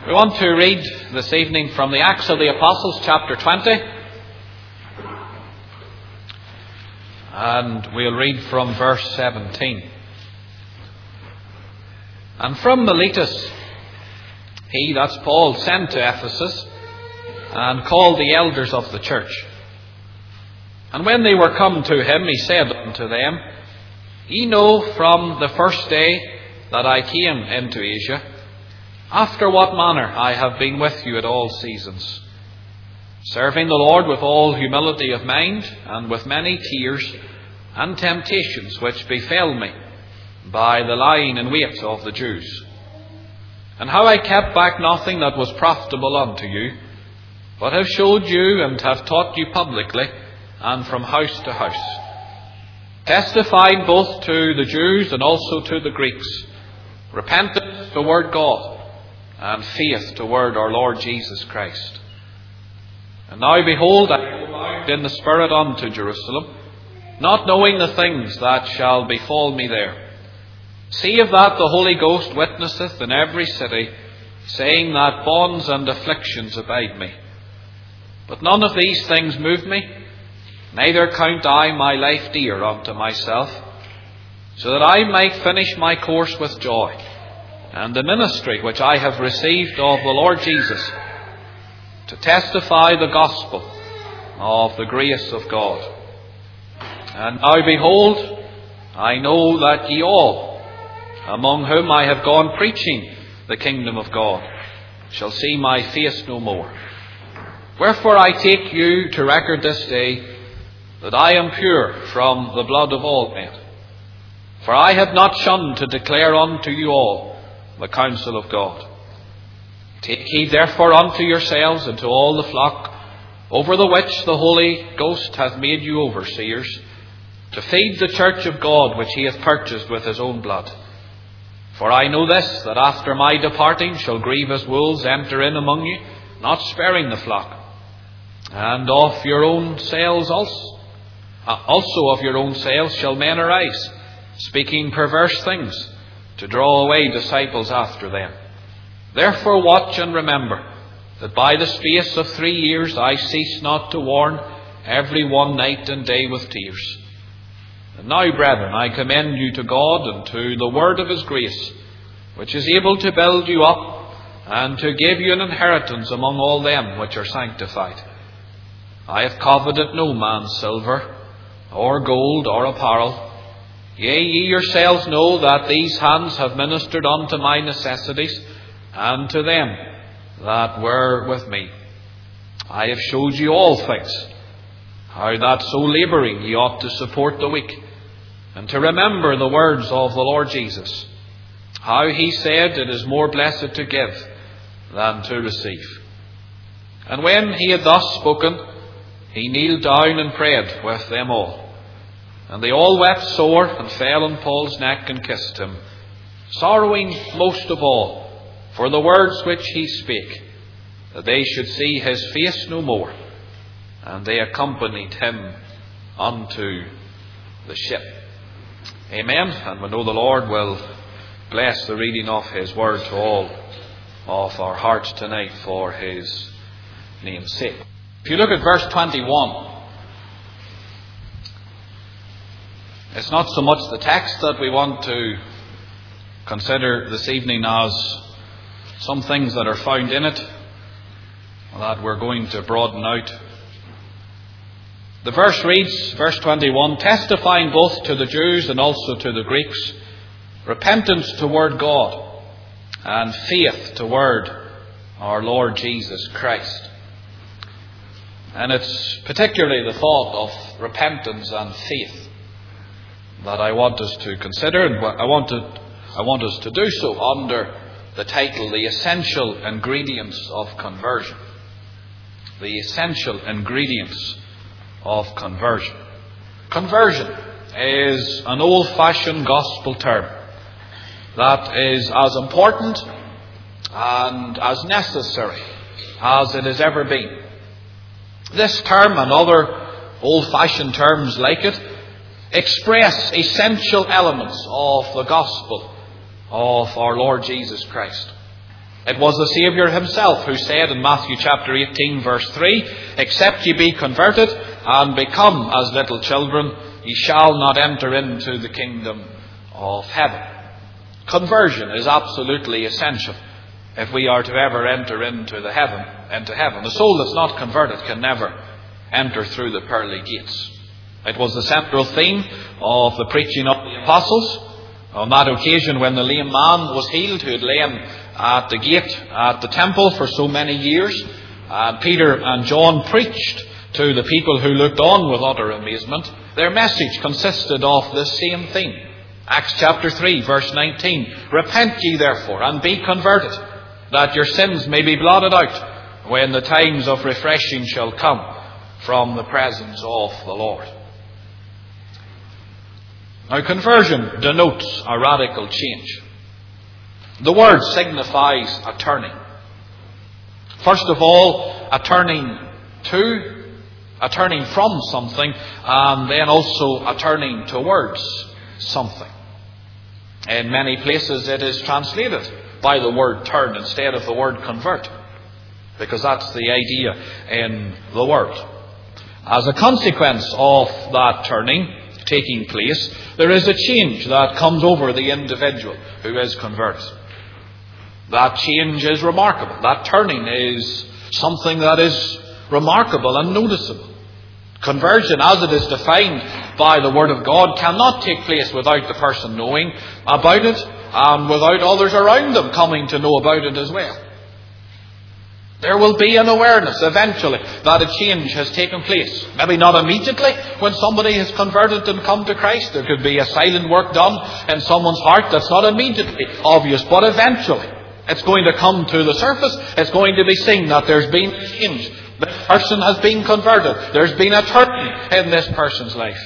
We want to read this evening from the Acts of the Apostles, chapter 20. And we'll read from verse 17. And from Miletus, he, that's Paul, sent to Ephesus, and called the elders of the church. And when they were come to him, he said unto them, Ye know from the first day that I came into Asia, after what manner I have been with you at all seasons, serving the Lord with all humility of mind, and with many tears and temptations which befell me by the lying in wait of the Jews. And how I kept back nothing that was profitable unto you, but have showed you and have taught you publicly, and from house to house, testifying both to the Jews and also to the Greeks, repentance toward God, and faith toward our Lord Jesus Christ. And now behold, I go out in the Spirit unto Jerusalem, not knowing the things that shall befall me there. Save that the Holy Ghost witnesseth in every city, saying that bonds and afflictions abide me. But none of these things move me, neither count I my life dear unto myself, so that I might finish my course with joy, and the ministry which I have received of the Lord Jesus, to testify the gospel of the grace of God. And now behold, I know that ye all, among whom I have gone preaching the kingdom of God, shall see my face no more. Wherefore I take you to record this day, that I am pure from the blood of all men. For I have not shunned to declare unto you all the counsel of God. Take heed therefore unto yourselves and to all the flock, over the which the Holy Ghost hath made you overseers, to feed the church of God which he hath purchased with his own blood. For I know this, that after my departing shall grievous wolves enter in among you, not sparing the flock. And of your own selves also of your own selves shall men arise, speaking perverse things, to draw away disciples after them. Therefore watch and remember, that by the space of 3 years I cease not to warn every one night and day with tears. And now, brethren, I commend you to God and to the word of his grace, which is able to build you up, and to give you an inheritance among all them which are sanctified. I have coveted no man's silver, or gold, or apparel. Yea, ye yourselves know that these hands have ministered unto my necessities, and to them that were with me. I have showed you all things, how that so labouring ye ought to support the weak, and to remember the words of the Lord Jesus, how he said, It is more blessed to give than to receive. And when he had thus spoken, he kneeled down and prayed with them all. And they all wept sore, and fell on Paul's neck and kissed him, sorrowing most of all for the words which he spake, that they should see his face no more. And they accompanied him unto the ship. Amen. And we know the Lord will bless the reading of his word to all of our hearts tonight for his name's sake. If you look at verse 21, it's not so much the text that we want to consider this evening as some things that are found in it that we're going to broaden out. The verse reads, verse 21, testifying both to the Jews and also to the Greeks, repentance toward God and faith toward our Lord Jesus Christ. And it's particularly the thought of repentance and faith that I want us to consider, and I want us to do so under the title, The Essential Ingredients of Conversion. The essential ingredients of conversion. Conversion is an old-fashioned gospel term that is as important and as necessary as it has ever been. This term and other old-fashioned terms like it express essential elements of the gospel of our Lord Jesus Christ. It was the Saviour himself who said in Matthew chapter 18 verse 3, "Except ye be converted and become as little children, ye shall not enter into the kingdom of heaven." Conversion is absolutely essential if we are to ever enter into heaven. The soul that's not converted can never enter through the pearly gates. It was the central theme of the preaching of the apostles. On that occasion when the lame man was healed, who had lain at the gate at the temple for so many years, Peter and John preached to the people who looked on with utter amazement. Their message consisted of this same theme. Acts chapter 3 verse 19, "Repent ye therefore and be converted, that your sins may be blotted out, when the times of refreshing shall come from the presence of the Lord." Now, conversion denotes a radical change. The word signifies a turning. First of all, a turning from something, and then also a turning towards something. In many places it is translated by the word turn instead of the word convert, because that's the idea in the word. As a consequence of that turning taking place, there is a change that comes over the individual who is converted. That change is remarkable. That turning is something that is remarkable and noticeable. Conversion, as it is defined by the Word of God, cannot take place without the person knowing about it and without others around them coming to know about it as well. There will be an awareness eventually that a change has taken place. Maybe not immediately when somebody has converted and come to Christ. There could be a silent work done in someone's heart that's not immediately obvious, but eventually it's going to come to the surface. It's going to be seen that there's been a change. This person has been converted. There's been a turn in this person's life.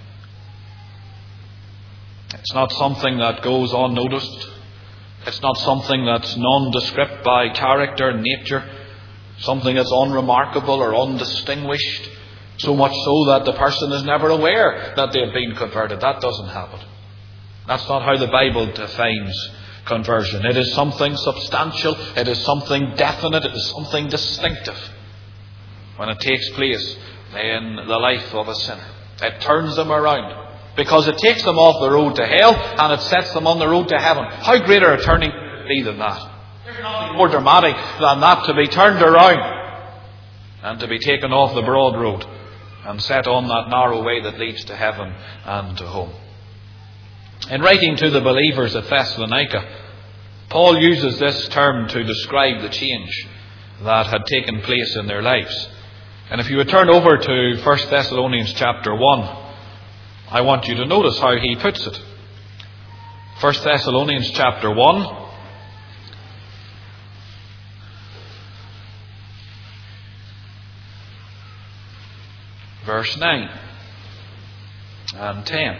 It's not something that goes unnoticed. It's not something that's nondescript by character and nature. Something that's unremarkable or undistinguished. So much so that the person is never aware that they've been converted. That doesn't happen. That's not how the Bible defines conversion. It is something substantial. It is something definite. It is something distinctive when it takes place in the life of a sinner. It turns them around, because it takes them off the road to hell and it sets them on the road to heaven. How greater a turning could it be than that? There's nothing more dramatic than that, to be turned around and to be taken off the broad road and set on that narrow way that leads to heaven and to home. In writing to the believers at Thessalonica, Paul uses this term to describe the change that had taken place in their lives. And if you would turn over to 1 Thessalonians chapter 1, I want you to notice how he puts it. 1 Thessalonians chapter 1, verse 9 and 10.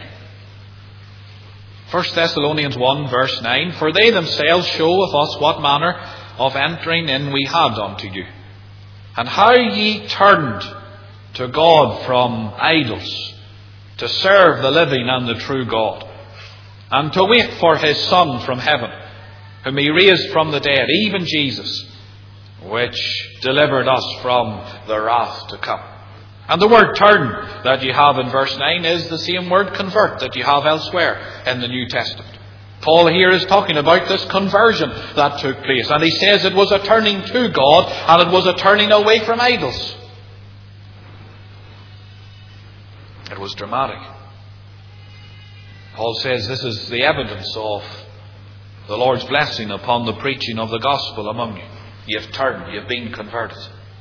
1 Thessalonians 1 verse 9, "For they themselves showeth us what manner of entering in we had unto you, and how ye turned to God from idols, to serve the living and the true God, and to wait for his Son from heaven, whom he raised from the dead, even Jesus, which delivered us from the wrath to come." And the word turn that you have in verse 9 is the same word convert that you have elsewhere in the New Testament. Paul here is talking about this conversion that took place. And he says it was a turning to God and it was a turning away from idols. It was dramatic. Paul says this is the evidence of the Lord's blessing upon the preaching of the gospel among you. You've turned, you've been converted.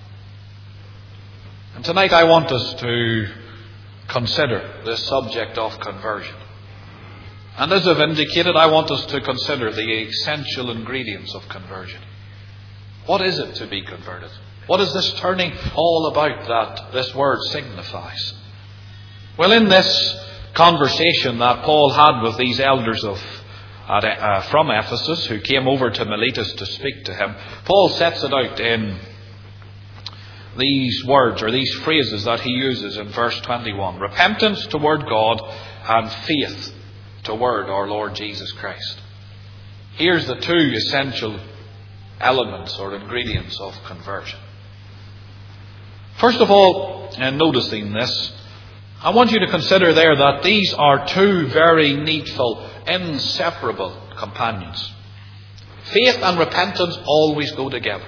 And tonight I want us to consider the subject of conversion. And as I've indicated, I want us to consider the essential ingredients of conversion. What is it to be converted? What is this turning all about that this word signifies? Well, in this conversation that Paul had with these elders from Ephesus who came over to Miletus to speak to him, Paul sets it out in these words or these phrases that he uses in verse 21. Repentance toward God and faith toward our Lord Jesus Christ. Here's the two essential elements or ingredients of conversion. First of all, in noticing this, I want you to consider there that these are two very needful, inseparable companions. Faith and repentance always go together.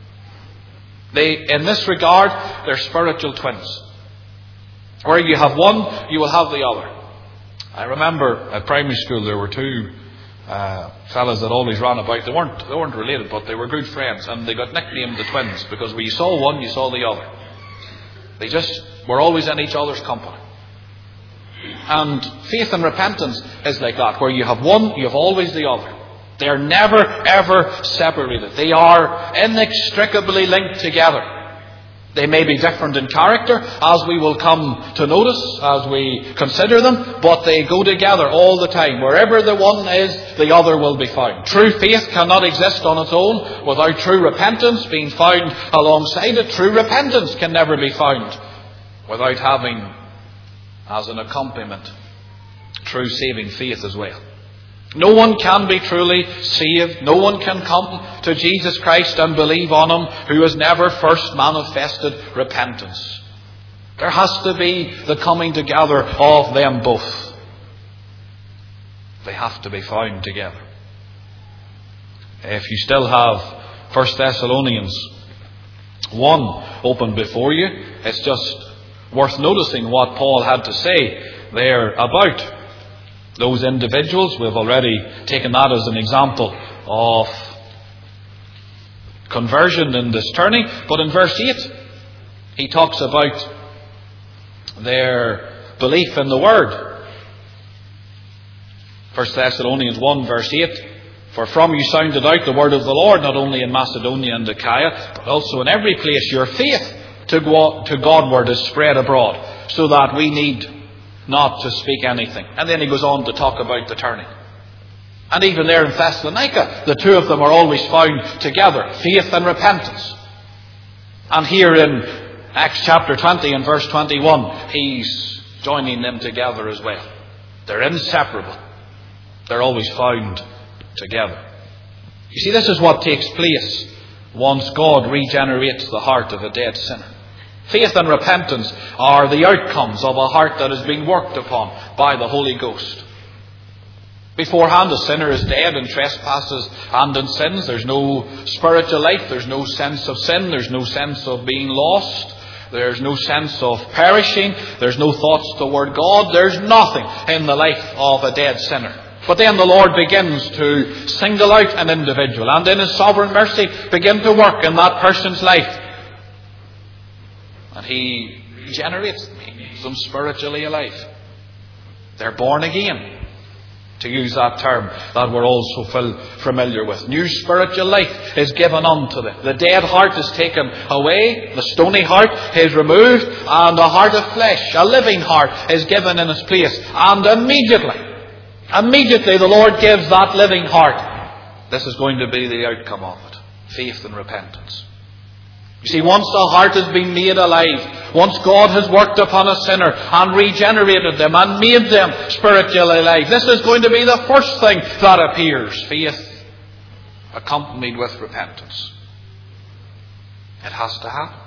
In this regard, they're spiritual twins. Where you have one, you will have the other. I remember at primary school there were two fellas that always ran about. They weren't related, but they were good friends, and they got nicknamed the twins because when you saw one, you saw the other. They just were always in each other's company. And faith and repentance is like that. Where you have one, you have always the other. They are never, ever separated. They are inextricably linked together. They may be different in character, as we will come to notice as we consider them, but they go together all the time. Wherever the one is, the other will be found. True faith cannot exist on its own without true repentance being found alongside it. True repentance can never be found without having, as an accompaniment, true saving faith as well. No one can be truly saved. No one can come to Jesus Christ and believe on Him who has never first manifested repentance. There has to be the coming together of them both. They have to be found together. If you still have 1 Thessalonians 1 open before you, it's just worth noticing what Paul had to say there about those individuals. We've already taken that as an example of conversion in this turning. But in verse 8, he talks about their belief in the Word. 1 Thessalonians 1 verse 8, for from you sounded out the word of the Lord, not only in Macedonia and Achaia, but also in every place your faith to Godward is spread abroad, so that we need not to speak anything. And then he goes on to talk about the turning. And even there in Thessalonica, the two of them are always found together, faith and repentance. And here in Acts chapter 20 and verse 21, he's joining them together as well. They're inseparable. They're always found together. You see, this is what takes place once God regenerates the heart of a dead sinner. Faith and repentance are the outcomes of a heart that is being worked upon by the Holy Ghost. Beforehand, a sinner is dead in trespasses and in sins. There's no spiritual life. There's no sense of sin. There's no sense of being lost. There's no sense of perishing. There's no thoughts toward God. There's nothing in the life of a dead sinner. But then the Lord begins to single out an individual and in His sovereign mercy begin to work in that person's life. And He regenerates them. He makes them spiritually alive. They're born again, to use that term that we're all so familiar with. New spiritual life is given unto them. The dead heart is taken away, the stony heart is removed, and a heart of flesh, a living heart, is given in its place. And immediately the Lord gives that living heart. This is going to be the outcome of it. Faith and repentance. You see, once the heart has been made alive, once God has worked upon a sinner and regenerated them and made them spiritually alive, this is going to be the first thing that appears. Faith accompanied with repentance. It has to happen.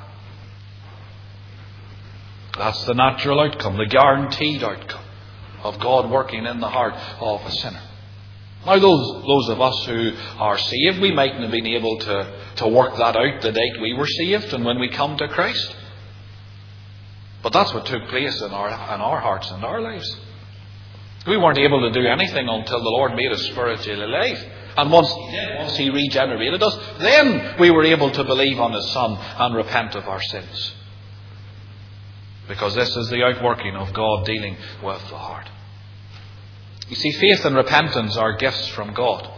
That's the natural outcome, the guaranteed outcome of God working in the heart of a sinner. Now, those of us who are saved, we mightn't have been able to work that out the date we were saved and when we come to Christ. But that's what took place in our hearts and our lives. We weren't able to do anything until the Lord made us spiritually alive. And once He regenerated us, then we were able to believe on His Son and repent of our sins. Because this is the outworking of God dealing with the heart. You see, faith and repentance are gifts from God.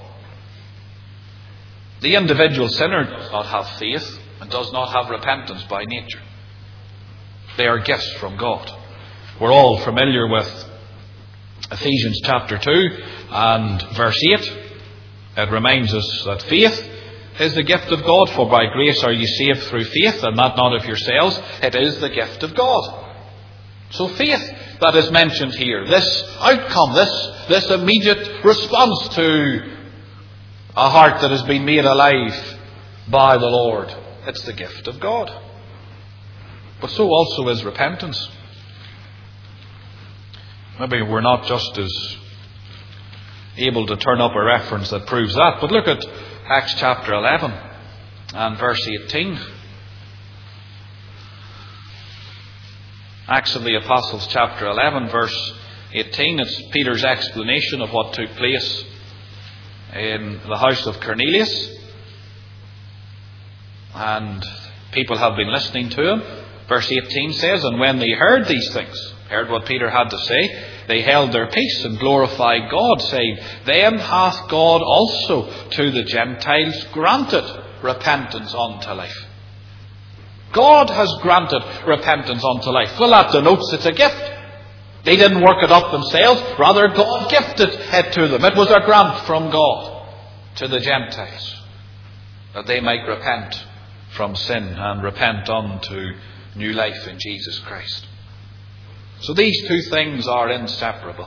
The individual sinner does not have faith and does not have repentance by nature. They are gifts from God. We're all familiar with Ephesians chapter 2 and verse 8. It reminds us that faith is the gift of God, for by grace are ye saved through faith, and that not of yourselves. It is the gift of God. So faith that is mentioned here, this outcome, this immediate response to a heart that has been made alive by the Lord. It's the gift of God. But so also is repentance. Maybe we're not just as able to turn up a reference that proves that. But look at Acts chapter 11 and verse 18. Acts of the Apostles chapter 11 verse 18. It's Peter's explanation of what took place in the house of Cornelius. And people have been listening to him. Verse 18 says, and when they heard these things, heard what Peter had to say, they held their peace and glorified God, saying, then hath God also to the Gentiles granted repentance unto life. God has granted repentance unto life. Well, that denotes it's a gift. They didn't work it up themselves. Rather, God gifted it to them. It was a grant from God to the Gentiles, that they might repent from sin and repent unto new life in Jesus Christ. So these two things are inseparable.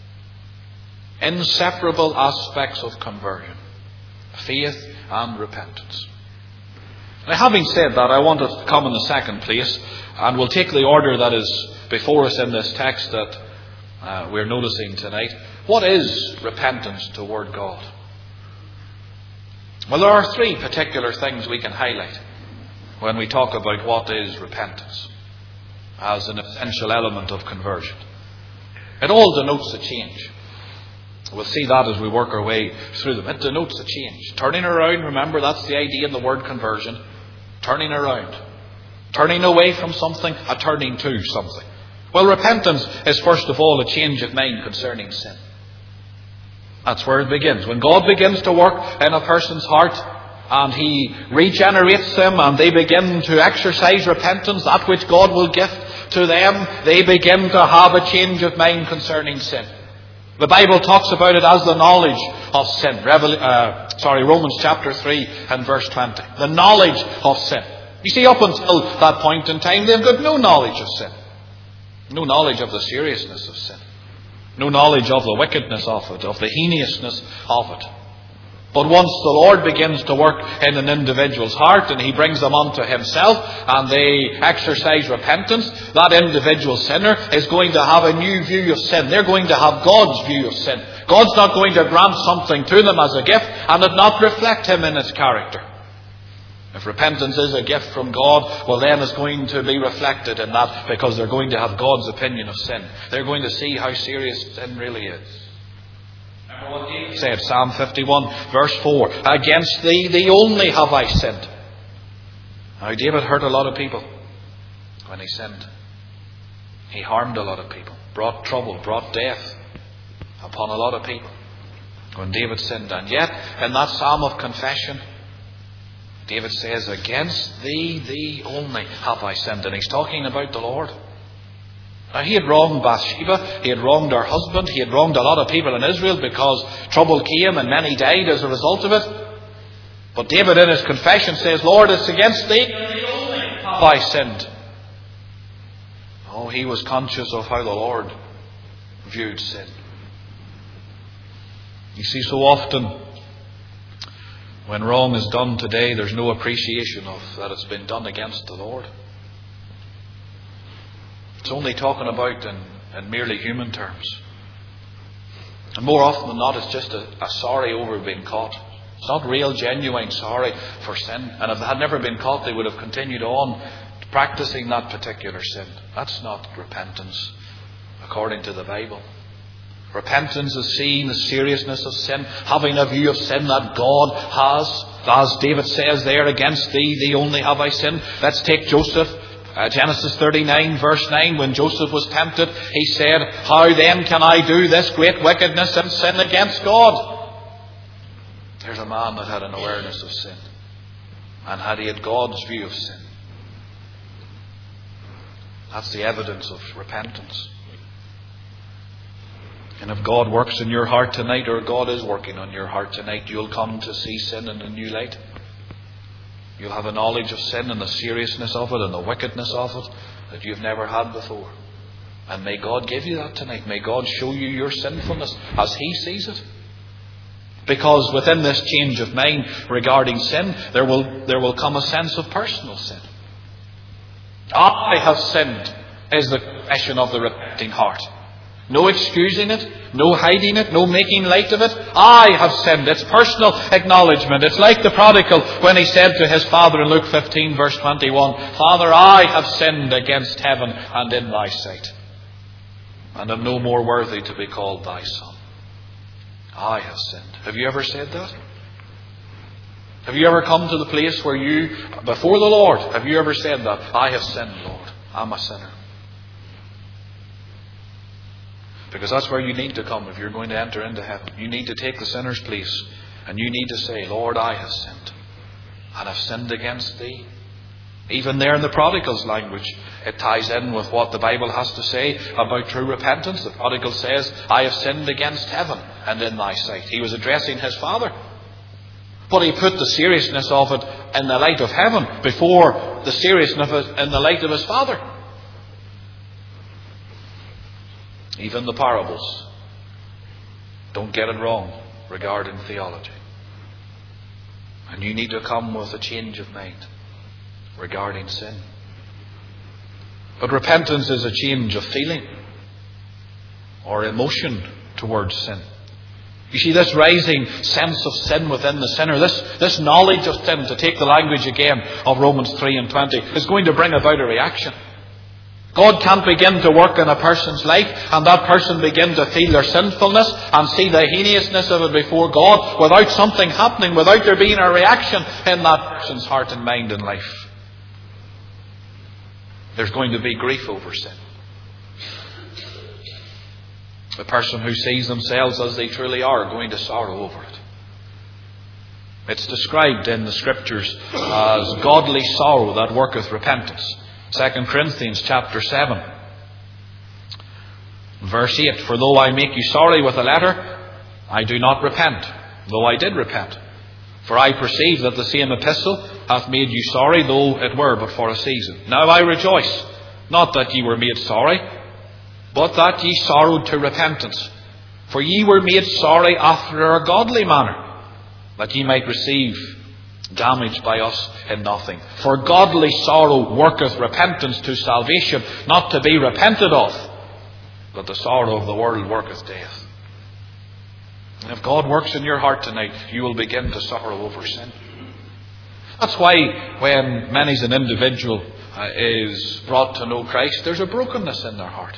Inseparable aspects of conversion. Faith and repentance. Now, having said that, I want to come in the second place, and we'll take the order that is before us in this text that we're noticing tonight. What is repentance toward God? Well, there are three particular things we can highlight when we talk about what is repentance as an essential element of conversion. It all denotes a change. We'll see that as we work our way through them. It denotes a change. Turning around, remember, that's the idea in the word conversion. Turning around. Turning away from something, a turning to something. Well, repentance is first of all a change of mind concerning sin. That's where it begins. When God begins to work in a person's heart and He regenerates them and they begin to exercise repentance, that which God will gift to them, they begin to have a change of mind concerning sin. The Bible talks about it as the knowledge of sin. Romans chapter 3 and verse 20. The knowledge of sin. You see, up until that point in time, they've got no knowledge of sin. No knowledge of the seriousness of sin. No knowledge of the wickedness of it, of the heinousness of it. But once the Lord begins to work in an individual's heart and He brings them unto Himself and they exercise repentance, that individual sinner is going to have a new view of sin. They're going to have God's view of sin. God's not going to grant something to them as a gift and it not reflect Him in its character. If repentance is a gift from God, well then it's going to be reflected in that, because they're going to have God's opinion of sin. They're going to see how serious sin really is. Remember what David said, Psalm 51 verse 4, against thee, thee only have I sinned. Now David hurt a lot of people when he sinned. He harmed a lot of people, brought trouble, brought death upon a lot of people when David sinned. And yet, in that psalm of confession, David says, against thee, thee only have I sinned. And he's talking about the Lord. Now, he had wronged Bathsheba. He had wronged her husband. He had wronged a lot of people in Israel because trouble came and many died as a result of it. But David in his confession says, Lord, it's against thee, thee only have I sinned. Oh, he was conscious of how the Lord viewed sin. You see, so often when wrong is done today, there's no appreciation of that it's been done against the Lord. It's only talking about in merely human terms. And more often than not, it's just a sorry over being caught. It's not real, genuine sorry for sin. And if they had never been caught, they would have continued on practicing that particular sin. That's not repentance, according to the Bible. Repentance is seeing the seriousness of sin, having a view of sin that God has. As David says there, against thee, thee only have I sinned. Let's take Joseph. Genesis 39 verse 9, when Joseph was tempted, he said, how then can I do this great wickedness and sin against God? There's a man that had an awareness of sin. And he had God's view of sin. That's the evidence of repentance. And if God works in your heart tonight, or God is working on your heart tonight, you'll come to see sin in a new light. You'll have a knowledge of sin and the seriousness of it and the wickedness of it that you've never had before. And may God give you that tonight. May God show you your sinfulness as He sees it. Because within this change of mind regarding sin, there will come a sense of personal sin. I have sinned is the confession of the repenting heart. No excusing it, no hiding it, no making light of it. I have sinned. It's personal acknowledgement. It's like the prodigal when he said to his father in Luke 15 verse 21, Father, I have sinned against heaven and in thy sight, and am no more worthy to be called thy son. I have sinned. Have you ever said that? Have you ever come to the place where you, before the Lord, have you ever said that? I have sinned, Lord. I'm a sinner. Because that's where you need to come if you're going to enter into heaven. You need to take the sinner's place. And you need to say, Lord, I have sinned. And I've sinned against thee. Even there in the prodigal's language, it ties in with what the Bible has to say about true repentance. The prodigal says, I have sinned against heaven and in thy sight. He was addressing his father. But he put the seriousness of it in the light of heaven before the seriousness of it in the light of his father. Even the parables don't get it wrong regarding theology. And you need to come with a change of mind regarding sin. But repentance is a change of feeling or emotion towards sin. You see, this rising sense of sin within the sinner, this knowledge of sin, to take the language again of Romans 3:20, is going to bring about a reaction. God can't begin to work in a person's life and that person begin to feel their sinfulness and see the heinousness of it before God without something happening, without there being a reaction in that person's heart and mind and life. There's going to be grief over sin. The person who sees themselves as they truly are going to sorrow over it. It's described in the Scriptures as godly sorrow that worketh repentance. 2 Corinthians chapter 7, verse 8. For though I make you sorry with a letter, I do not repent, though I did repent. For I perceive that the same epistle hath made you sorry, though it were but for a season. Now I rejoice, not that ye were made sorry, but that ye sorrowed to repentance. For ye were made sorry after a godly manner, that ye might receive damage by us in nothing. For godly sorrow worketh repentance to salvation, not to be repented of, but the sorrow of the world worketh death. And if God works in your heart tonight, you will begin to sorrow over sin. That's why when many's an individual is brought to know Christ, there's a brokenness in their heart.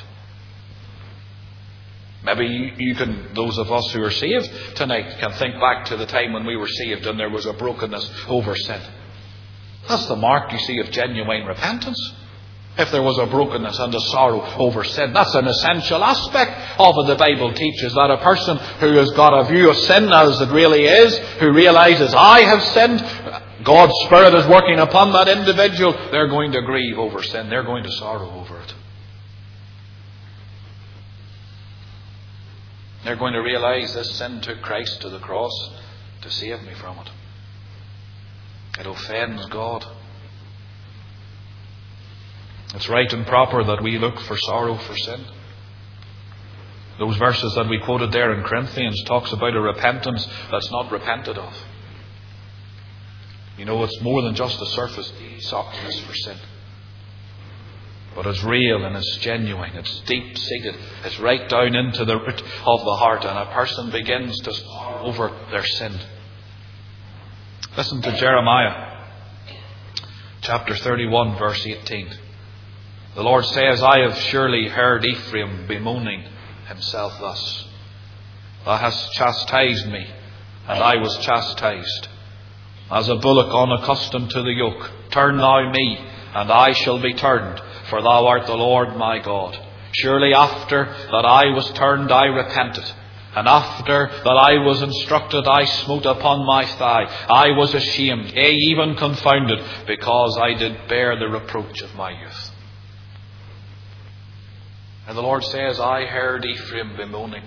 Maybe you can, those of us who are saved tonight, can think back to the time when we were saved and there was a brokenness over sin. That's the mark, you see, of genuine repentance. If there was a brokenness and a sorrow over sin, that's an essential aspect of it. The Bible teaches that a person who has got a view of sin as it really is, who realizes, I have sinned, God's Spirit is working upon that individual, they're going to grieve over sin. They're going to sorrow over it. They're going to realize this sin took Christ to the cross to save me from it. It offends God. It's right and proper that we look for sorrow for sin. Those verses that we quoted there in Corinthians talks about a repentance that's not repented of. You know, it's more than just a surface sorrowness for sin. But it's real and it's genuine. It's deep-seated. It's right down into the root of the heart. And a person begins to sorrow over their sin. Listen to Jeremiah chapter 31 verse 18. The Lord says, I have surely heard Ephraim bemoaning himself thus. Thou hast chastised me, and I was chastised. As a bullock unaccustomed to the yoke, turn thou me, and I shall be turned. For thou art the Lord my God. Surely after that I was turned, I repented. And after that I was instructed, I smote upon my thigh. I was ashamed, yea, even confounded, because I did bear the reproach of my youth. And the Lord says, I heard Ephraim bemoaning.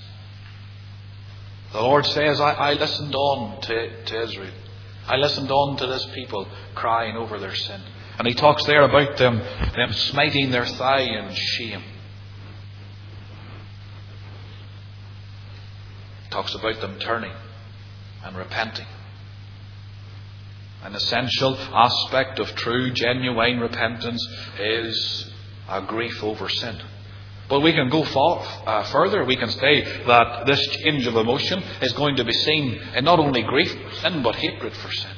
The Lord says, I listened on to Israel. I listened on to this people crying over their sin. And he talks there about them smiting their thigh in shame. Talks about them turning. and repenting. An essential aspect of true, genuine repentance is a grief over sin. But we can go further. We can say that this change of emotion is going to be seen in not only grief for sin, but hatred for sin.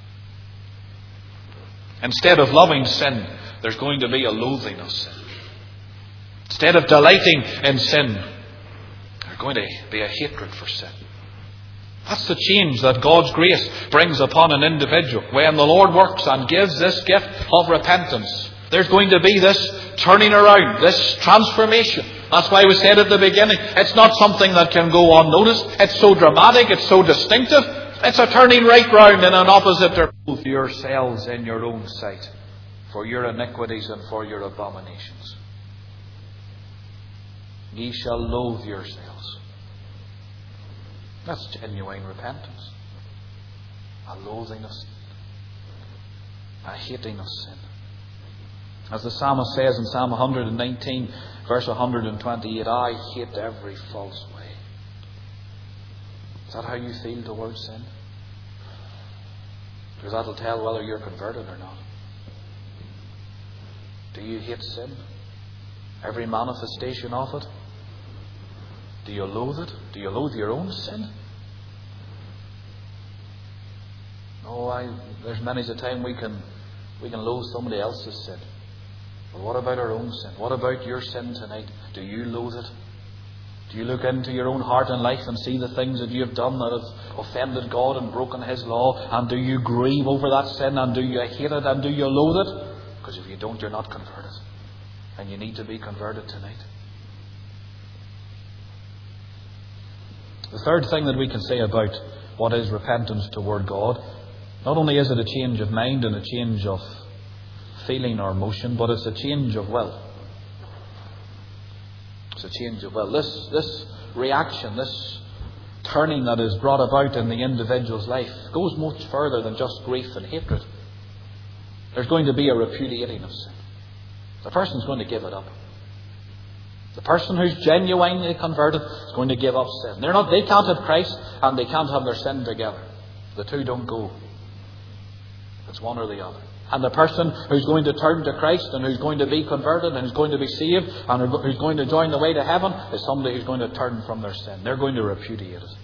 Instead of loving sin, there's going to be a loathing of sin. Instead of delighting in sin, there's going to be a hatred for sin. That's the change that God's grace brings upon an individual. When the Lord works and gives this gift of repentance, there's going to be this turning around, this transformation. That's why we said at the beginning, it's not something that can go unnoticed. It's so dramatic, it's so distinctive. It's a turning right round in an opposite direction. Loathe yourselves in your own sight for your iniquities and for your abominations. Ye shall loathe yourselves. That's genuine repentance. A loathing of sin. A hating of sin. As the psalmist says in Psalm 119, verse 128, I hate every false way. Is that how you feel towards sin? Because that'll tell whether you're converted or not. Do you hate sin? Every manifestation of it? Do you loathe it? Do you loathe your own sin? No, there's many a time we can loathe somebody else's sin. But what about our own sin? What about your sin tonight? Do you loathe it? Do you look into your own heart and life and see the things that you have done that have offended God and broken His law? And do you grieve over that sin? And do you hate it? And do you loathe it? Because if you don't, you're not converted. And you need to be converted tonight. The third thing that we can say about what is repentance toward God, not only is it a change of mind and a change of feeling or emotion, but it's a change of will. It's a change of will. This reaction, this turning that is brought about in the individual's life goes much further than just grief and hatred. There's going to be a repudiating of sin. The person's going to give it up. The person who's genuinely converted is going to give up sin. They can't have Christ and they can't have their sin together. The two don't go. It's one or the other. And the person who's going to turn to Christ and who's going to be converted and who's going to be saved and who's going to join the way to heaven is somebody who's going to turn from their sin. They're going to repudiate it.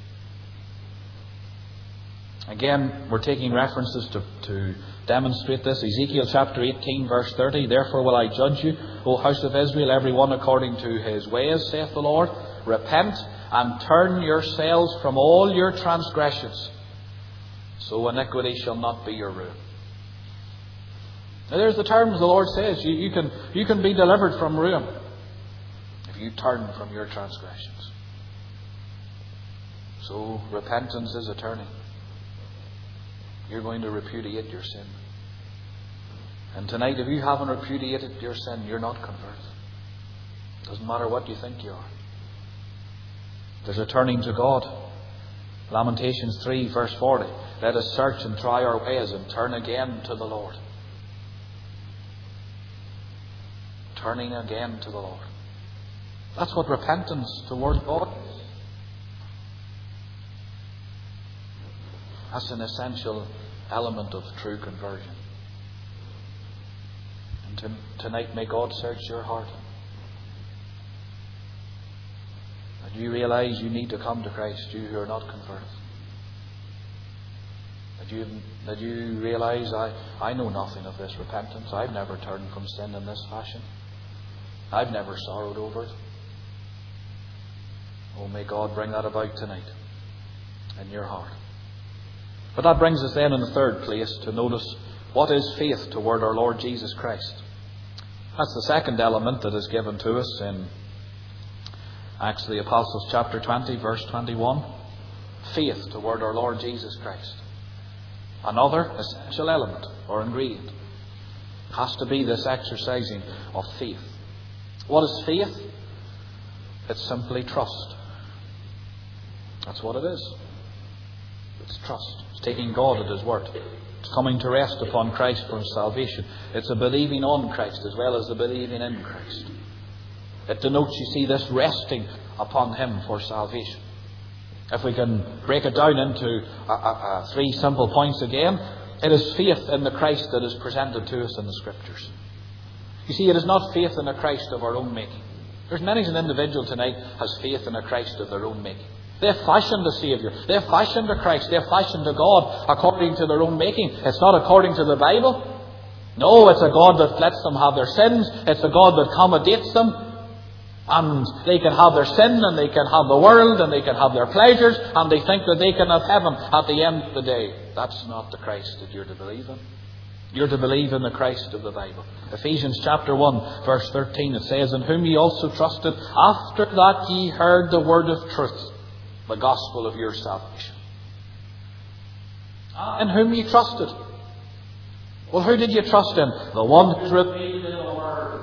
Again, we're taking references to demonstrate this. Ezekiel chapter 18 verse 30. Therefore will I judge you, O house of Israel, every one according to his ways, saith the Lord. Repent and turn yourselves from all your transgressions, so iniquity shall not be your ruin. Now there's the terms the Lord says. You can be delivered from ruin if you turn from your transgressions. So repentance is a turning. You're going to repudiate your sin. And tonight, if you haven't repudiated your sin, you're not converted. It doesn't matter what you think you are. There's a turning to God. Lamentations 3 verse 40. Let us search and try our ways and turn again to the Lord. Turning again to the Lord. That's what repentance towards God is. That's an essential element of true conversion. And tonight, may God search your heart. And you realize you need to come to Christ, you who are not converted. That you realize, I know nothing of this repentance. I've never turned from sin in this fashion. I've never sorrowed over it. Oh, may God bring that about tonight in your heart. But that brings us then in the third place to notice what is faith toward our Lord Jesus Christ. That's the second element that is given to us in Acts of the Apostles chapter 20 verse 21. Faith toward our Lord Jesus Christ. Another essential element or ingredient has to be this exercising of faith. What is faith? It's simply trust. That's what it is. It's trust. It's taking God at His word. It's coming to rest upon Christ for salvation. It's a believing on Christ as well as the believing in Christ. It denotes, you see, this resting upon Him for salvation. If we can break it down into three simple points again, it is faith in the Christ that is presented to us in the Scriptures. You see, it is not faith in a Christ of our own making. There's many an individual tonight has faith in a Christ of their own making. They've fashioned a Saviour. They've fashioned a Christ. They've fashioned a God according to their own making. It's not according to the Bible. No, it's a God that lets them have their sins. It's a God that accommodates them. And they can have their sin, and they can have the world, and they can have their pleasures, and they think that they can have heaven at the end of the day. That's not the Christ that you're to believe in. You're to believe in the Christ of the Bible. Ephesians chapter 1, verse 13, it says, "In whom ye also trusted, after that ye heard the word of truth, the gospel of your salvation." In whom ye trusted. Well, who did you trust in? The one who's revealed in the word.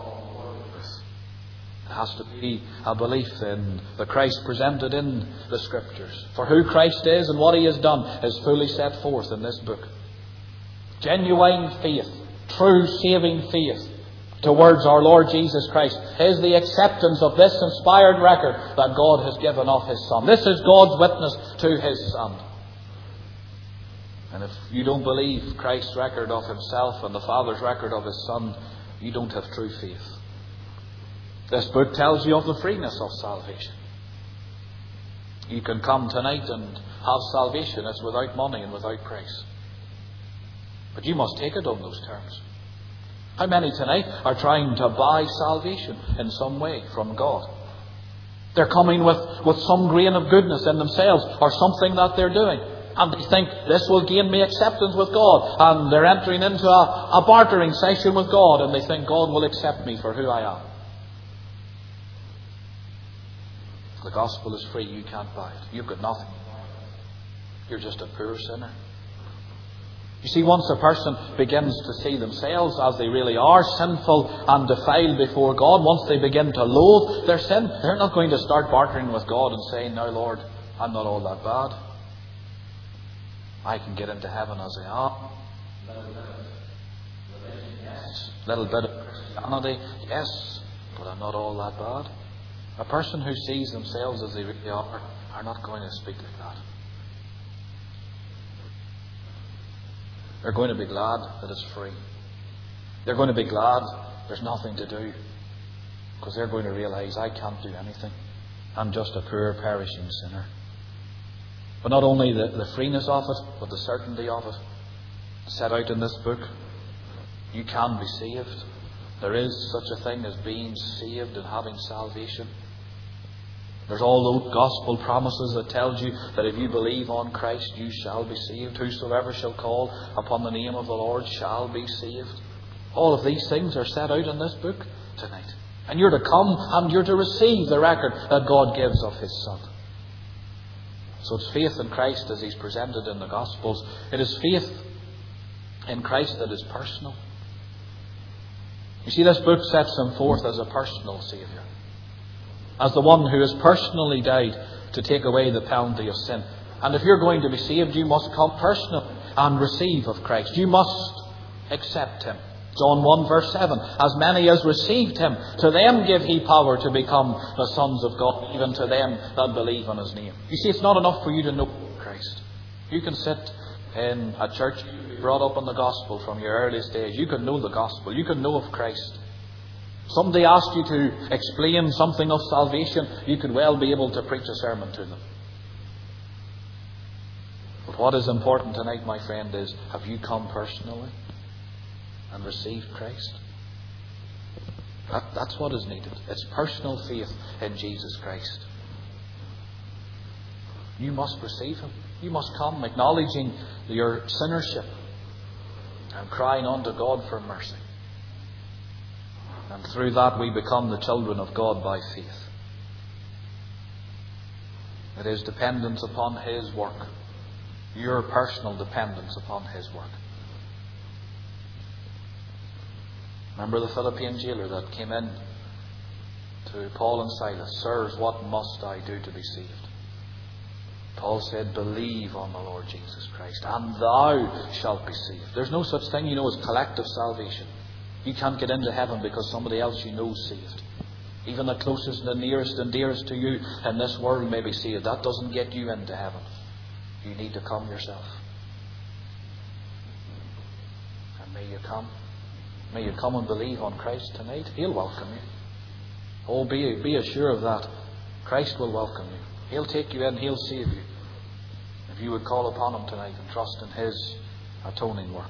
It has to be a belief in the Christ presented in the Scriptures. For who Christ is and what He has done is fully set forth in this book. Genuine faith, true saving faith towards our Lord Jesus Christ is the acceptance of this inspired record that God has given of His Son. This is God's witness to His Son. And if you don't believe Christ's record of Himself and the Father's record of His Son, you don't have true faith. This book tells you of the freeness of salvation. You can come tonight and have salvation. It's without money and without price. But you must take it on those terms. How many tonight are trying to buy salvation in some way from God? They're coming with some grain of goodness in themselves or something that they're doing. And they think this will gain me acceptance with God. And they're entering into a bartering session with God. And they think God will accept me for who I am. The gospel is free. You can't buy it. You've got nothing. You're just a poor sinner. You see, once a person begins to see themselves as they really are, sinful and defiled before God, once they begin to loathe their sin, they're not going to start bartering with God and saying, "Now, Lord, I'm not all that bad. I can get into heaven as I am. Little bit of Christianity, yes, but I'm not all that bad." A person who sees themselves as they really are not going to speak like that. They're going to be glad that it's free. They're going to be glad there's nothing to do. Because they're going to realize, I can't do anything. I'm just a poor, perishing sinner. But not only the freeness of it, but the certainty of it, set out in this book. You can be saved. There is such a thing as being saved and having salvation. There's all those gospel promises that tells you that if you believe on Christ, you shall be saved. Whosoever shall call upon the name of the Lord shall be saved. All of these things are set out in this book tonight. And you're to come and you're to receive the record that God gives of His Son. So it's faith in Christ as He's presented in the Gospels. It is faith in Christ that is personal. You see, this book sets Him forth as a personal Saviour. As the one who has personally died to take away the penalty of sin. And if you're going to be saved, you must come personally and receive of Christ. You must accept Him. John 1 verse 7. As many as received Him, to them give He power to become the sons of God, even to them that believe on His name. You see, it's not enough for you to know Christ. You can sit in a church, brought up in the gospel from your earliest days. You can know the gospel. You can know of Christ. Somebody asked you to explain something of salvation, you could well be able to preach a sermon to them. But what is important tonight, my friend, is have you come personally and received Christ? That's what is needed. It's personal faith in Jesus Christ. You must receive Him. You must come acknowledging your sinnership and crying unto God for mercy. And through that we become the children of God by faith. It is dependence upon His work. Your personal dependence upon His work. Remember the Philippian jailer that came in to Paul and Silas. Sirs, what must I do to be saved? Paul said, believe on the Lord Jesus Christ, and thou shalt be saved. There's no such thing, as collective salvation. You can't get into heaven because somebody else you know is saved. Even the closest and the nearest and dearest to you in this world may be saved. That doesn't get you into heaven. You need to come yourself. And may you come. May you come and believe on Christ tonight. He'll welcome you. Oh, be assured of that. Christ will welcome you. He'll take you in. He'll save you. If you would call upon Him tonight and trust in His atoning work.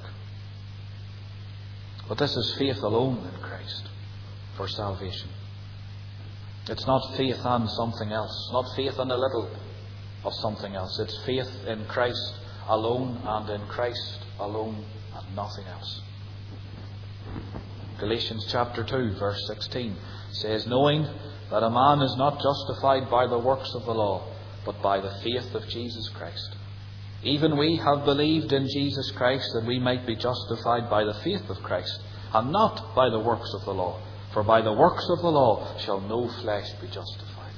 But this is faith alone in Christ for salvation. It's not faith and something else. Not faith and a little of something else. It's faith in Christ alone and in Christ alone and nothing else. Galatians chapter 2 verse 16 says, knowing that a man is not justified by the works of the law, but by the faith of Jesus Christ. Even we have believed in Jesus Christ that we might be justified by the faith of Christ, and not by the works of the law. For by the works of the law shall no flesh be justified.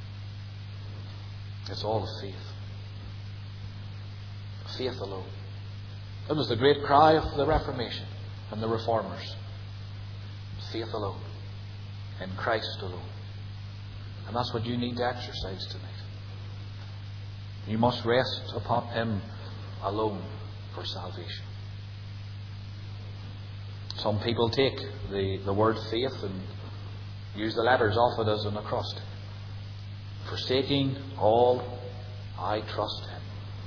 It's all of faith. Faith alone. It was the great cry of the Reformation and the Reformers. Faith alone. In Christ alone. And that's what you need to exercise tonight. You must rest upon Him alone for salvation. Some people take the word faith and use the letters of it as an acrostic. Forsaking all, I trust Him.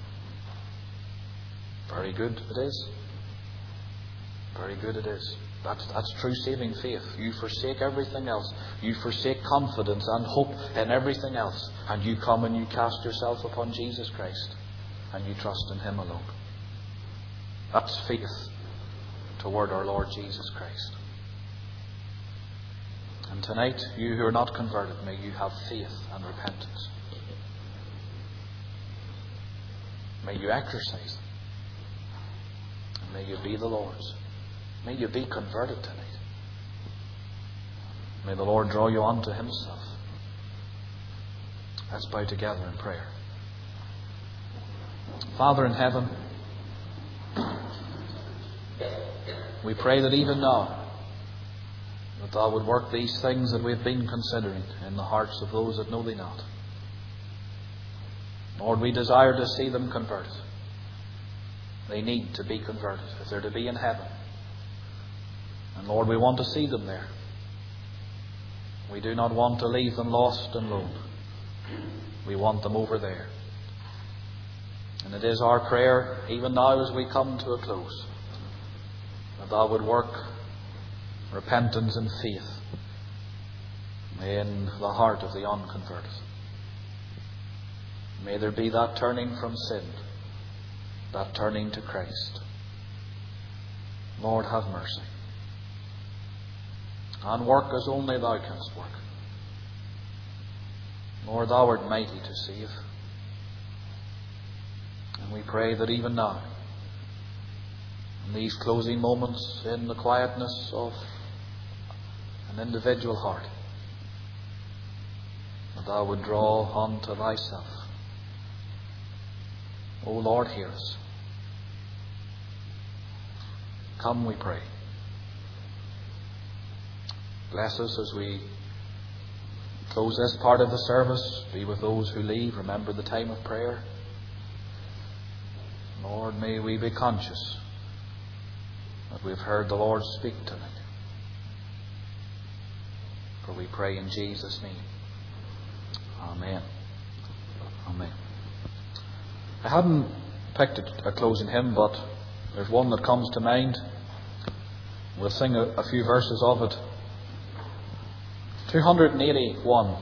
Very good it is. Very good it is. That's true saving faith. You forsake everything else. You forsake confidence and hope in everything else. And you come and you cast yourself upon Jesus Christ. And you trust in Him alone. That's faith toward our Lord Jesus Christ. And tonight, you who are not converted, may you have faith and repentance. May you exercise them. And may you be the Lord's. May you be converted tonight. May the Lord draw you unto Himself. Let's bow together in prayer. Father in heaven, we pray that even now, that Thou would work these things that we've been considering in the hearts of those that know Thee not. Lord, we desire to see them converted. They need to be converted if they're to be in heaven. And Lord, we want to see them there. We do not want to leave them lost and lone. We want them over there. And it is our prayer, even now as we come to a close, that Thou would work repentance and faith in the heart of the unconverted. May there be that turning from sin, that turning to Christ. Lord, have mercy. And work as only Thou canst work. Lord, Thou art mighty to save. And we pray that even now, in these closing moments, in the quietness of an individual heart, that Thou would draw unto Thyself. O Lord, hear us. Come, we pray. Bless us as we close this part of the service. Be with those who leave. Remember the time of prayer. Lord, may we be conscious that we've heard the Lord speak tonight. For we pray in Jesus' name. Amen. Amen. I hadn't picked a closing hymn, but there's one that comes to mind. We'll sing a few verses of it. 281.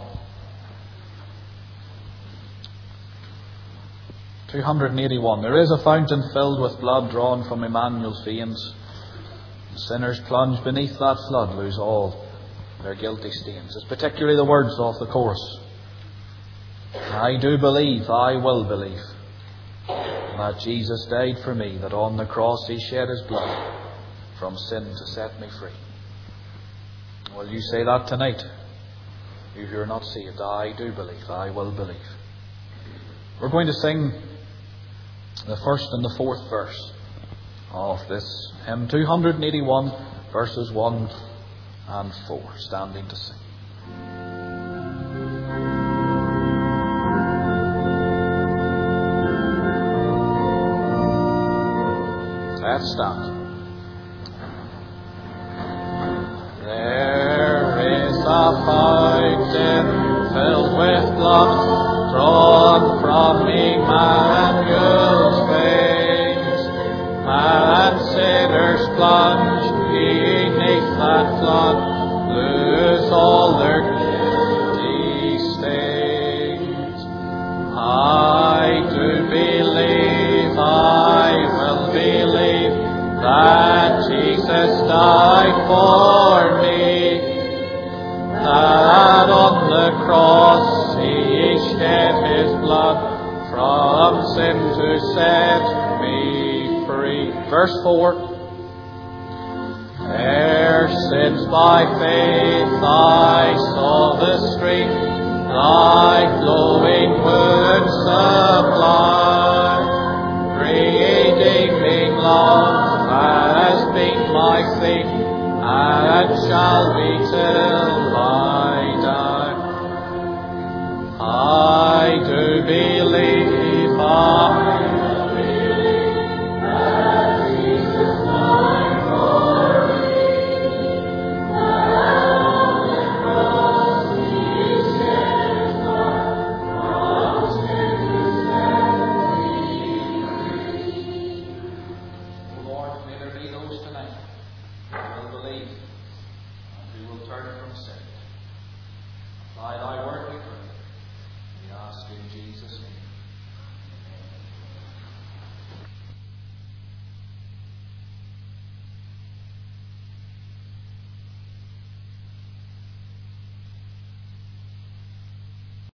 281. There is a fountain filled with blood drawn from Emmanuel's veins. Sinners plunge beneath that flood lose all their guilty stains. It's particularly the words of the chorus. I do believe, I will believe, that Jesus died for me, that on the cross He shed His blood from sin to set me free. Will you say that tonight? You who are not saved, I do believe, I will believe. We're going to sing the first and the fourth verse of this hymn, 281, verses 1 and 4, standing to sing. Let's stand. There is a fountain filled with blood, drawn from Emmanuel's veins, and sinners plunge beneath that flood, lose all their guilty stains. I do believe, I will believe, that Jesus died for me, that on the cross he shed his blood from sin to set me free. Verse 4. Ere since by faith I saw the stream, thy flowing wounds supply, redeeming love has been my theme, and shall be till I die. I do believe, I